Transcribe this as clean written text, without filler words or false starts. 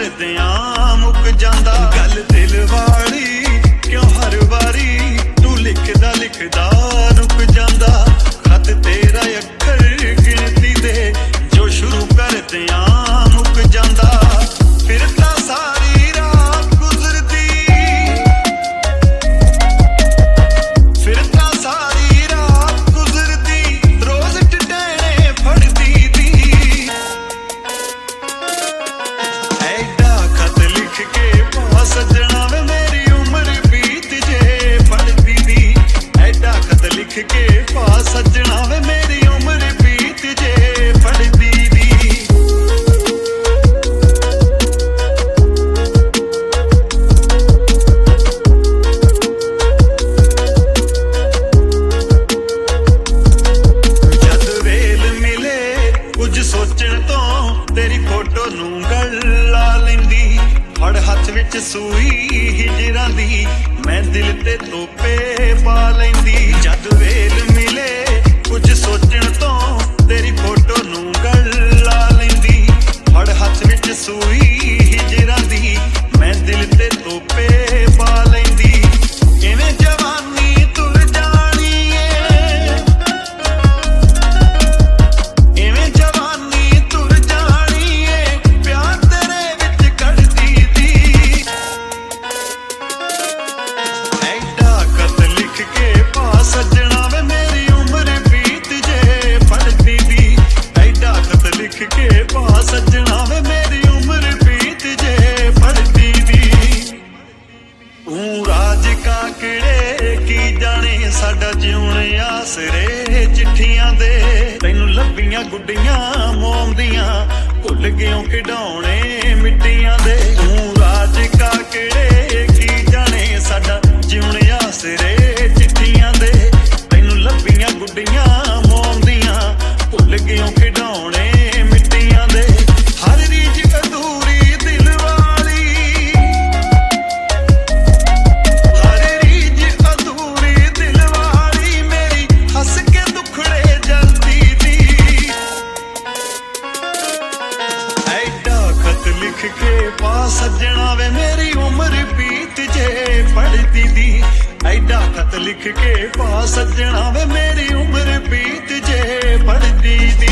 करदियां मुक जांदा। गल दिल वाली क्यों हर वारी तू लिखदा लिखदा रुक जांदा। खत तेरा अखर गिनती दे जो शुरू करदियां मुक जांदा। फिर तां सारी रात गुजरदी, फिर तां सारी रात गुजरदी, रोज टटैने फड़दी दी। ऐडा खत लिख के पा सजना वे मेरी उम्र बीत जे पढ़दी दी। ऐडा खत लिख के पा सजना वे मेरी उम्र बीत जे पढ़दी दी। जद वेल मिले कुछ सोचण तो तेरी फोटो नूं गल ला लैंदी। फड़ हथ विच सूई हिजरां दी मैं दिल ते तोपे पा लैंदी। जद वेल मिले कुछ सोचण तो तेरी फोटो नूं गल ला लैंदी। फड़ हथ विच सूई हिजरां दी मैं दिल ते तोपे पा लैंदी। इवें जवानी तुर जानी ए, इवें जवानी तुर जानी ए, प्यार तेरे विच कढ़दी दी। ऐडा खत लिख के पा सजना वे मेरी उम्र बीत जे पढ़दी दी। ऐडा खत लिख के पा सजना वे मेरी उम्र बीत जे पढ़दी दी। तू राज काकड़े की जाने साडा जिउण आसरे चिट्ठियां दे। तैनू लभीਆਂ गुड्डियां मोम दियां भुल गयों खिडौणे मिट्टियां दे। तू राज काकड़े की जाने साडा जिउण आसरे चिट्ठियां दे। तैनू लभीਆਂ गुड्डियां मोम दियां भुल गयों खिडौणे मिट्टियां दे। हर रीज अधूरी दिल वाली, हर रीज अधूरी दिल वाली मेरी हंस के दुखड़े जलदी दी। ऐडा खत लिख के पा सजना वे मेरी उम्र बीत जे पढ़दी दी। ऐडा खत लिख के पा सजना वे मेरी उम्र बीत जे पढ़दी दी।